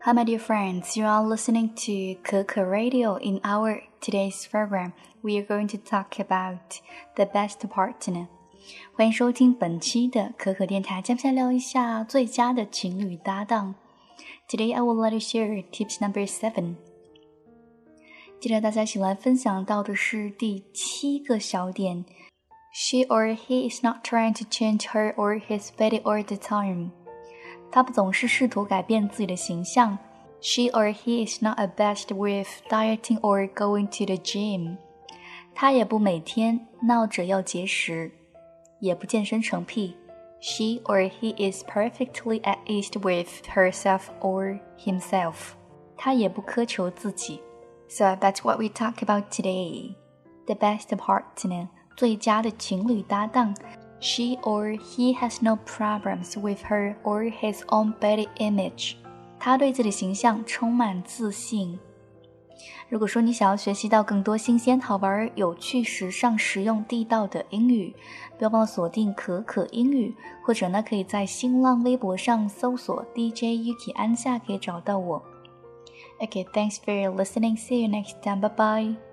Hi, my dear friends. You are listening to Keke Radio. In our today's program, we are going to talk about the best partner. 欢迎收听本期的可可电台，将下聊一下最佳的情侣搭档。Today, I would like to share tips number 7. 接着大家一起来分享到的是第7个小点。She or he is not trying to change her or his body all the time. 他不总是试图改变自己的形象。She or he is not obsessed with dieting or going to the gym. 他也不每天闹着要节食，也不健身成癖。She or he is perfectly at ease with herself or himself. 他也不苛求自己。So that's what we talk about today. The best partner, 最佳的情侣搭档。She or he has no problems with her or his own body image. 他对自己的形象充满自信。如果说你想要学习到更多新鲜、好玩、有趣、时尚、实用、地道的英语，不要忘了锁定可可英语，或者呢可以在新浪微博上搜索 DJ Yuki 安夏可以找到我。Okay, thanks for listening. See you next time. Bye bye.